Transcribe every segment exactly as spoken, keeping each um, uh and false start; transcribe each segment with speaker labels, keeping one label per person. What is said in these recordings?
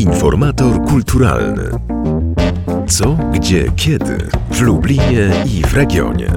Speaker 1: Informator kulturalny. Co, gdzie, kiedy w Lublinie i w regionie.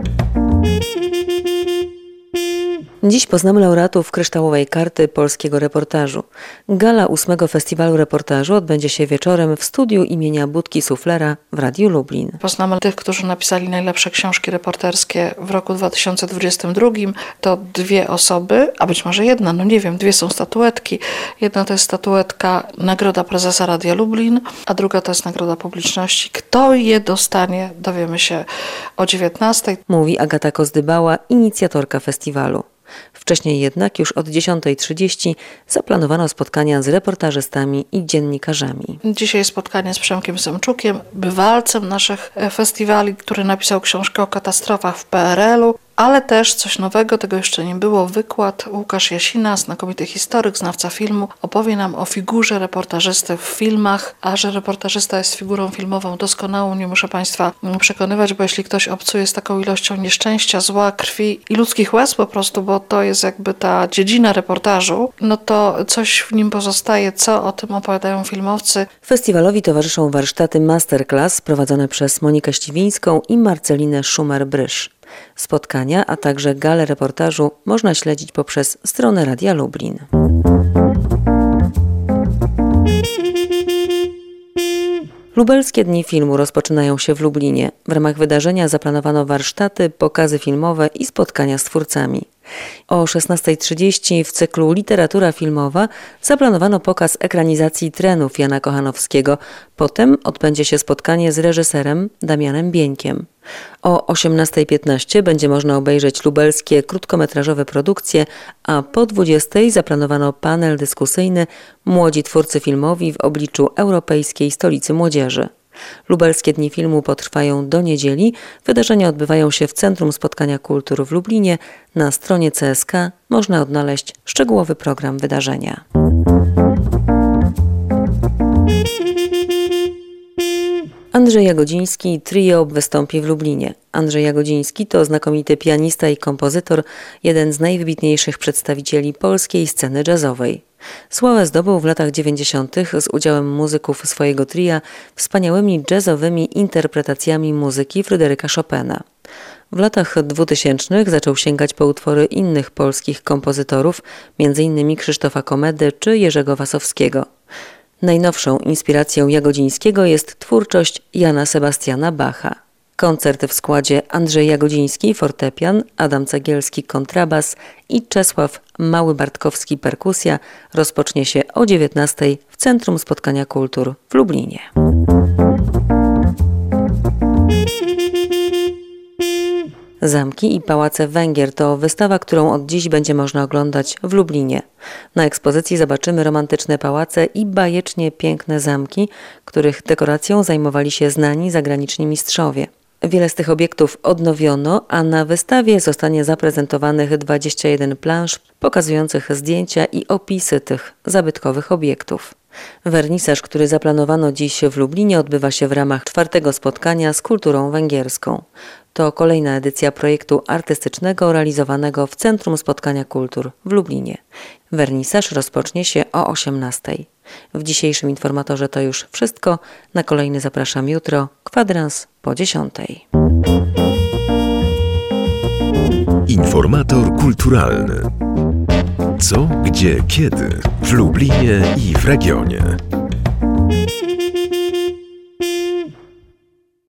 Speaker 2: Dziś poznamy laureatów Kryształowej Karty Polskiego Reportażu. Gala ósmego Festiwalu Reportażu odbędzie się wieczorem w studiu imienia Budki Suflera w Radiu Lublin.
Speaker 3: Poznamy tych, którzy napisali najlepsze książki reporterskie w roku dwa tysiące dwudziestym drugim. To dwie osoby, a być może jedna, no nie wiem, dwie są statuetki. Jedna to jest statuetka Nagroda Prezesa Radia Lublin, a druga to jest Nagroda Publiczności. Kto je dostanie, dowiemy się o dziewiętnastej.
Speaker 2: Mówi Agata Kozdybała, inicjatorka festiwalu. Wcześniej jednak już od dziesiątej trzydzieści zaplanowano spotkania z reportażystami i dziennikarzami.
Speaker 3: Dzisiaj spotkanie z Przemkiem Semczukiem, bywalcem naszych festiwali, który napisał książkę o katastrofach w P R L u, ale też coś nowego, tego jeszcze nie było, wykład. Łukasz Jasina, znakomity historyk, znawca filmu, opowie nam o figurze reportażysty w filmach, a że reportażysta jest figurą filmową doskonałą, nie muszę Państwa przekonywać, bo jeśli ktoś obcuje z taką ilością nieszczęścia, zła, krwi i ludzkich łez po prostu, bo to jest jakby ta dziedzina reportażu, no to coś w nim pozostaje, co o tym opowiadają filmowcy.
Speaker 2: Festiwalowi towarzyszą warsztaty masterclass prowadzone przez Monikę Ściwińską i Marcelinę Szumer-Brysz. Spotkania, a także galę reportażu można śledzić poprzez stronę Radia Lublin. Lubelskie Dni Filmu rozpoczynają się w Lublinie. W ramach wydarzenia zaplanowano warsztaty, pokazy filmowe i spotkania z twórcami. O szesnastej trzydzieści w cyklu Literatura filmowa zaplanowano pokaz ekranizacji Trenów Jana Kochanowskiego. Potem odbędzie się spotkanie z reżyserem Damianem Bieńkiem. O osiemnastej piętnaście będzie można obejrzeć lubelskie krótkometrażowe produkcje, a po dwudziestej zaplanowano panel dyskusyjny Młodzi twórcy filmowi w obliczu Europejskiej Stolicy Młodzieży. Lubelskie Dni Filmu potrwają do niedzieli. Wydarzenia odbywają się w Centrum Spotkania Kultur w Lublinie. Na stronie C S K można odnaleźć szczegółowy program wydarzenia. Andrzej Jagodziński trio wystąpi w Lublinie. Andrzej Jagodziński to znakomity pianista i kompozytor, jeden z najwybitniejszych przedstawicieli polskiej sceny jazzowej. Sławę zdobył w latach dziewięćdziesiątych z udziałem muzyków swojego tria wspaniałymi jazzowymi interpretacjami muzyki Fryderyka Chopina. W latach dwutysięcznych zaczął sięgać po utwory innych polskich kompozytorów, między innymi Krzysztofa Komedy czy Jerzego Wasowskiego. Najnowszą inspiracją Jagodzińskiego jest twórczość Jana Sebastiana Bacha. Koncert w składzie Andrzej Jagodziński fortepian, Adam Cegielski kontrabas i Czesław Mały-Bartkowski perkusja rozpocznie się o dziewiętnastej w Centrum Spotkania Kultur w Lublinie. Zamki i pałace Węgier to wystawa, którą od dziś będzie można oglądać w Lublinie. Na ekspozycji zobaczymy romantyczne pałace i bajecznie piękne zamki, których dekoracją zajmowali się znani zagraniczni mistrzowie. Wiele z tych obiektów odnowiono, a na wystawie zostanie zaprezentowanych dwadzieścia jeden plansz pokazujących zdjęcia i opisy tych zabytkowych obiektów. Wernisaż, który zaplanowano dziś w Lublinie, odbywa się w ramach czwartego spotkania z kulturą węgierską. To kolejna edycja projektu artystycznego realizowanego w Centrum Spotkania Kultur w Lublinie. Wernisaż rozpocznie się o osiemnastej. W dzisiejszym informatorze to już wszystko. Na kolejny zapraszam jutro, kwadrans po dziesiątej.
Speaker 1: Informator kulturalny. Co, gdzie, kiedy w Lublinie i w regionie.